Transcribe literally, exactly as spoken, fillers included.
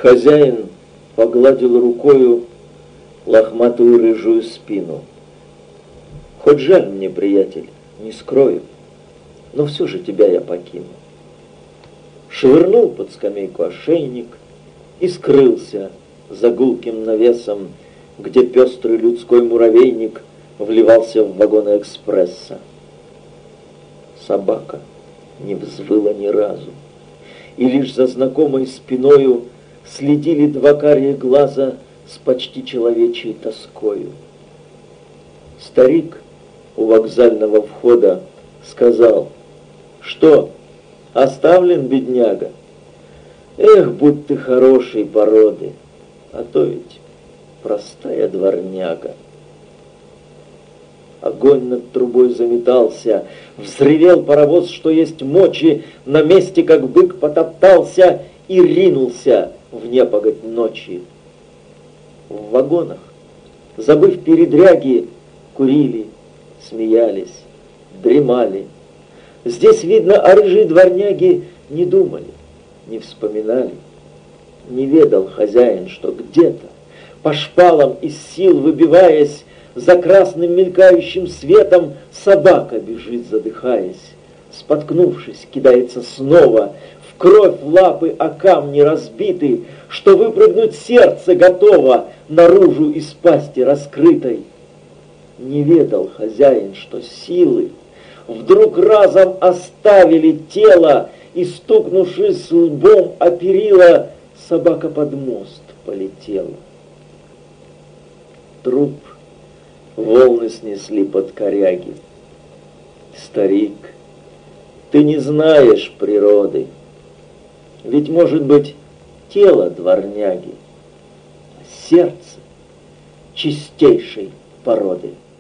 Хозяин погладил рукою лохматую рыжую спину. Хоть жаль мне, приятель, не скрою, но все же тебя я покину. Швырнул под скамейку ошейник и скрылся за гулким навесом, где пестрый людской муравейник вливался в вагоны экспресса. Собака не взвыла ни разу, и лишь за знакомой спиною следили два карие глаза с почти человечьей тоскою. Старик у вокзального входа сказал: «Что, оставлен, бедняга? Эх, будь ты хорошей породы, а то ведь простая дворняга». Огонь над трубой заметался, взревел паровоз, что есть мочи, на месте, как бык, потоптался и ринулся в непогодь ночи. В вагонах, забыв передряги, курили, смеялись, дремали. Здесь, видно, о рыжей дворняге не думали, не вспоминали. Не ведал хозяин, что где-то, по шпалам из сил выбиваясь, за красным мелькающим светом собака бежит, задыхаясь. Споткнувшись, кидается снова, в кровь лапы о камни разбиты, что выпрыгнуть сердце готово наружу из пасти раскрытой. Не ведал хозяин, что силы вдруг разом оставили тело, и, стукнувшись лбом о перила, собака под мост полетела. Труп волны снесли под коряги. Старик, ты не знаешь природы, ведь, может быть, тело дворняги, а сердце чистейшей породы.